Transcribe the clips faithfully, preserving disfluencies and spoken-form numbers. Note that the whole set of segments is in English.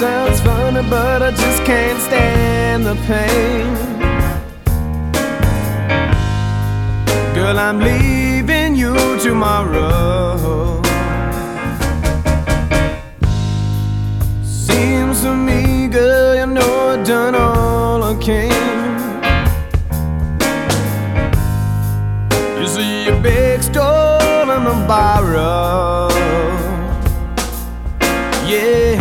sounds funny, but I just can't stand the pain. Girl, I'm leaving you tomorrow. Seems to me, girl, you know I've done all I can. You see a big store and a borrow. Yeah,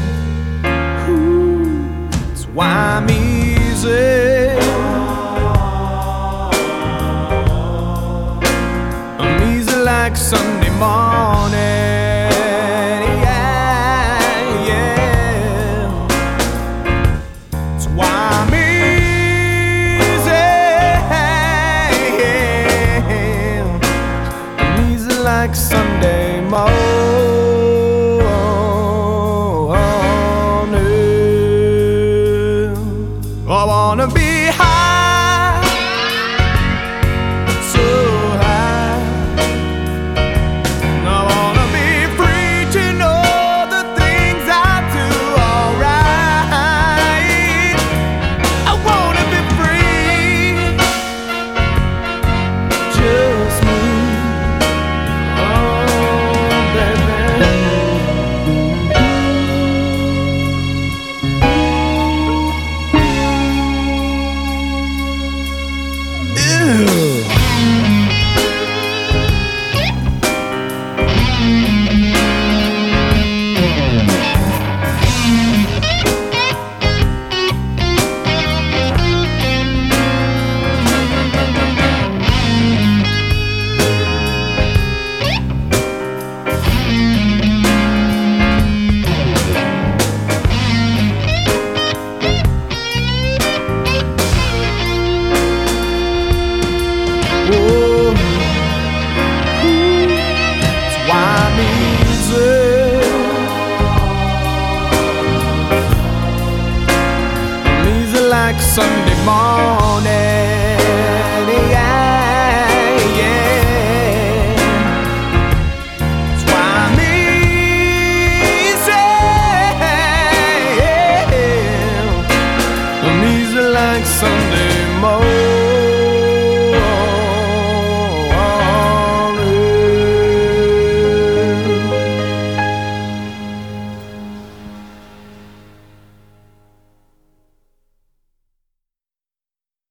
ooh, that's why I'm easy. I'm easy like Sunday morning. Yeah, yeah, that's why I'm easy. I'm easy like Sunday morning. I wanna be high, so high. I wanna be free to know the things I do alright. I wanna be free, just me. Oh, baby. Like Sunday morning, yeah, yeah. That's why I'm easy. I'm easy like Sunday.